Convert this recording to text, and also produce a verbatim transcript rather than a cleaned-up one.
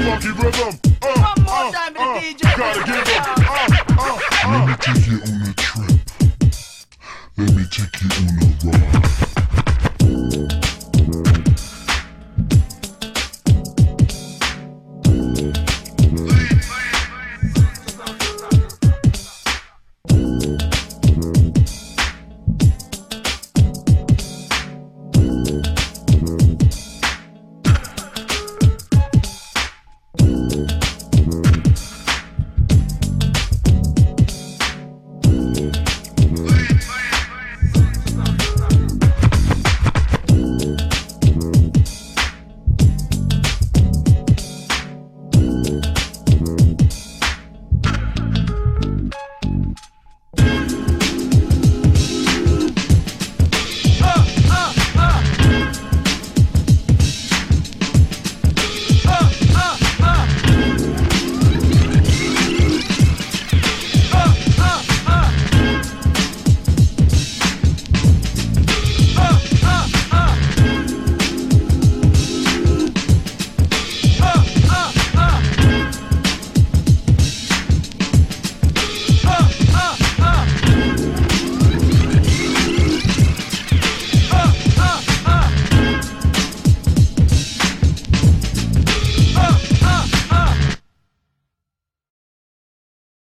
funky rhythm. Uh, One more uh, time for uh, the D J. Gotta give them. Uh, uh, uh. Let me take you on a trip. Let me take you on a ride.